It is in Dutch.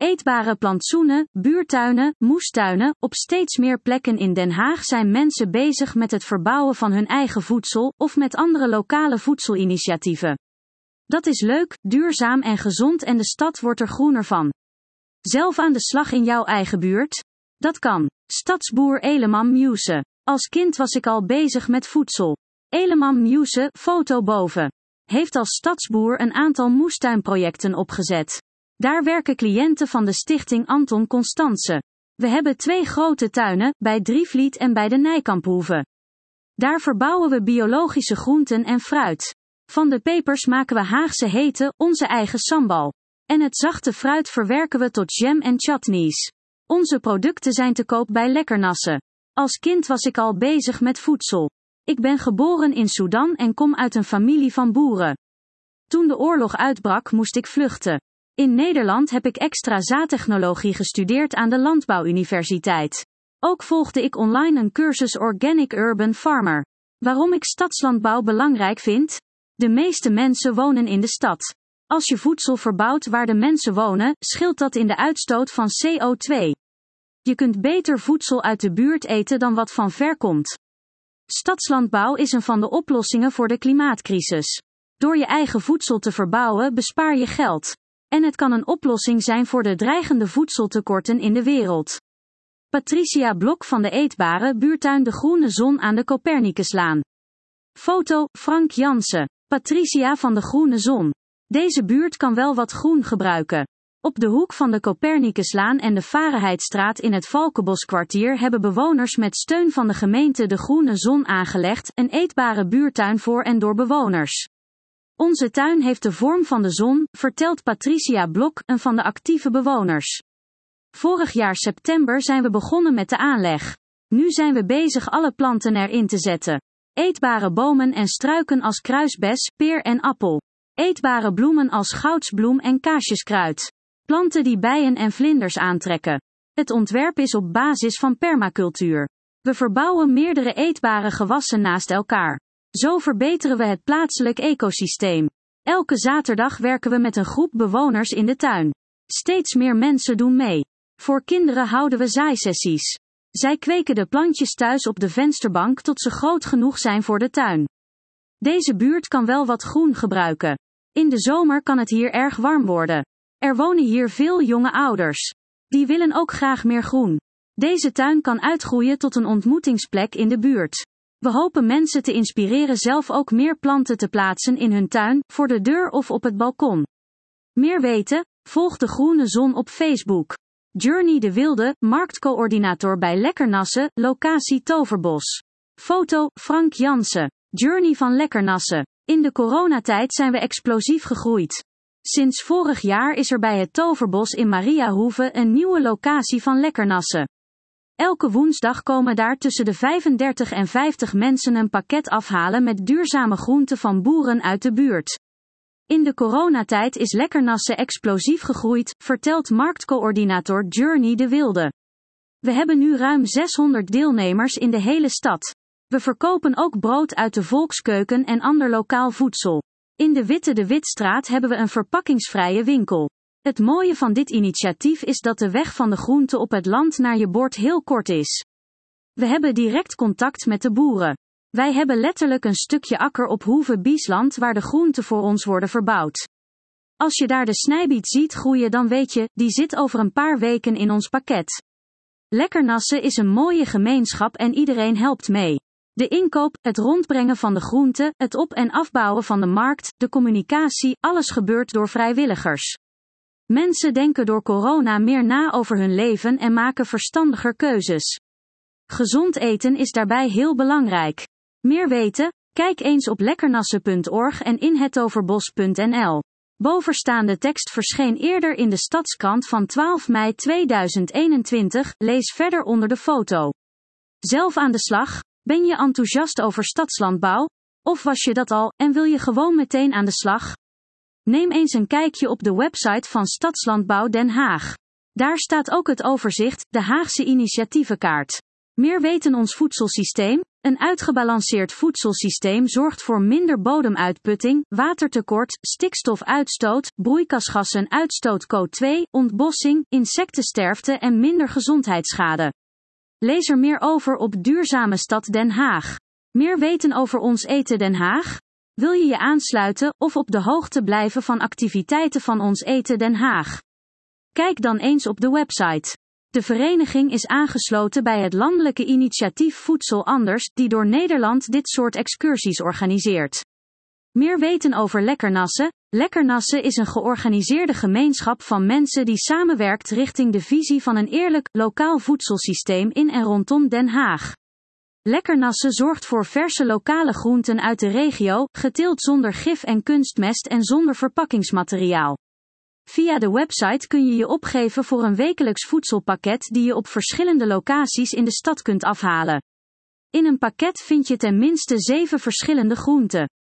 Eetbare plantsoenen, buurtuinen, moestuinen. Op steeds meer plekken in Den Haag zijn mensen bezig met het verbouwen van hun eigen voedsel, of met andere lokale voedselinitiatieven. Dat is leuk, duurzaam en gezond en de stad wordt er groener van. Zelf aan de slag in jouw eigen buurt? Dat kan. Stadsboer Eleman Muse. Als kind was ik al bezig met voedsel. Eleman Muse, foto boven. Heeft als stadsboer een aantal moestuinprojecten opgezet. Daar werken cliënten van de stichting Anton Constance. We hebben 2 grote tuinen, bij Drievliet en bij de Nijkamphoeve. Daar verbouwen we biologische groenten en fruit. Van de pepers maken we Haagse hete, onze eigen sambal. En het zachte fruit verwerken we tot jam en chutneys. Onze producten zijn te koop bij Lekkernassen. Als kind was ik al bezig met voedsel. Ik ben geboren in Sudan en kom uit een familie van boeren. Toen de oorlog uitbrak moest ik vluchten. In Nederland heb ik extra zaadtechnologie gestudeerd aan de Landbouwuniversiteit. Ook volgde ik online een cursus Organic Urban Farmer. Waarom ik stadslandbouw belangrijk vind? De meeste mensen wonen in de stad. Als je voedsel verbouwt waar de mensen wonen, scheelt dat in de uitstoot van CO2. Je kunt beter voedsel uit de buurt eten dan wat van ver komt. Stadslandbouw is een van de oplossingen voor de klimaatcrisis. Door je eigen voedsel te verbouwen bespaar je geld. En het kan een oplossing zijn voor de dreigende voedseltekorten in de wereld. Patricia Blok van de eetbare buurtuin De Groene Zon aan de Copernicuslaan. Foto, Frank Jansen. Patricia van De Groene Zon. Deze buurt kan wel wat groen gebruiken. Op de hoek van de Copernicuslaan en de Varenheidstraat in het Valkenboskwartier hebben bewoners met steun van de gemeente De Groene Zon aangelegd, een eetbare buurtuin voor en door bewoners. Onze tuin heeft de vorm van de zon, vertelt Patricia Blok, een van de actieve bewoners. Vorig jaar september zijn we begonnen met de aanleg. Nu zijn we bezig alle planten erin te zetten. Eetbare bomen en struiken als kruisbes, peer en appel. Eetbare bloemen als goudsbloem en kaasjeskruid. Planten die bijen en vlinders aantrekken. Het ontwerp is op basis van permacultuur. We verbouwen meerdere eetbare gewassen naast elkaar. Zo verbeteren we het plaatselijk ecosysteem. Elke zaterdag werken we met een groep bewoners in de tuin. Steeds meer mensen doen mee. Voor kinderen houden we zaaisessies. Zij kweken de plantjes thuis op de vensterbank tot ze groot genoeg zijn voor de tuin. Deze buurt kan wel wat groen gebruiken. In de zomer kan het hier erg warm worden. Er wonen hier veel jonge ouders. Die willen ook graag meer groen. Deze tuin kan uitgroeien tot een ontmoetingsplek in de buurt. We hopen mensen te inspireren zelf ook meer planten te plaatsen in hun tuin, voor de deur of op het balkon. Meer weten? Volg De Groene Zon op Facebook. Journey de Wilde, marktcoördinator bij Lekkernassen, locatie Toverbos. Foto, Frank Jansen. Journey van Lekkernassen. In de coronatijd zijn we explosief gegroeid. Sinds vorig jaar is er bij het Toverbos in Mariahoeve een nieuwe locatie van Lekkernassen. Elke woensdag komen daar tussen de 35 en 50 mensen een pakket afhalen met duurzame groenten van boeren uit de buurt. In de coronatijd is Lekkernassen explosief gegroeid, vertelt marktcoördinator Journey de Wilde. We hebben nu ruim 600 deelnemers in de hele stad. We verkopen ook brood uit de volkskeuken en ander lokaal voedsel. In de Witte de Witstraat hebben we een verpakkingsvrije winkel. Het mooie van dit initiatief is dat de weg van de groente op het land naar je bord heel kort is. We hebben direct contact met de boeren. Wij hebben letterlijk een stukje akker op Hoeve Biesland waar de groenten voor ons worden verbouwd. Als je daar de snijbiet ziet groeien dan weet je, die zit over een paar weken in ons pakket. Lekkernassen is een mooie gemeenschap en iedereen helpt mee. De inkoop, het rondbrengen van de groenten, het op- en afbouwen van de markt, de communicatie, alles gebeurt door vrijwilligers. Mensen denken door corona meer na over hun leven en maken verstandiger keuzes. Gezond eten is daarbij heel belangrijk. Meer weten? Kijk eens op lekkernassen.org en inhetoverbos.nl. Bovenstaande tekst verscheen eerder in de Stadskrant van 12 mei 2021, lees verder onder de foto. Zelf aan de slag? Ben je enthousiast over stadslandbouw? Of was je dat al, en wil je gewoon meteen aan de slag? Neem eens een kijkje op de website van Stadslandbouw Den Haag. Daar staat ook het overzicht, de Haagse initiatievenkaart. Meer weten ons voedselsysteem? Een uitgebalanceerd voedselsysteem zorgt voor minder bodemuitputting, watertekort, stikstofuitstoot, broeikasgassenuitstoot CO2, ontbossing, insectensterfte en minder gezondheidsschade. Lees er meer over op Duurzame Stad Den Haag. Meer weten over Ons Eten Den Haag? Wil je je aansluiten of op de hoogte blijven van activiteiten van Ons Eten Den Haag? Kijk dan eens op de website. De vereniging is aangesloten bij het landelijke initiatief Voedsel Anders, die door Nederland dit soort excursies organiseert. Meer weten over Lekkernassen? Lekkernassen is een georganiseerde gemeenschap van mensen die samenwerkt richting de visie van een eerlijk, lokaal voedselsysteem in en rondom Den Haag. Lekkernassen zorgt voor verse lokale groenten uit de regio, geteeld zonder gif en kunstmest en zonder verpakkingsmateriaal. Via de website kun je je opgeven voor een wekelijks voedselpakket die je op verschillende locaties in de stad kunt afhalen. In een pakket vind je ten minste 7 verschillende groenten.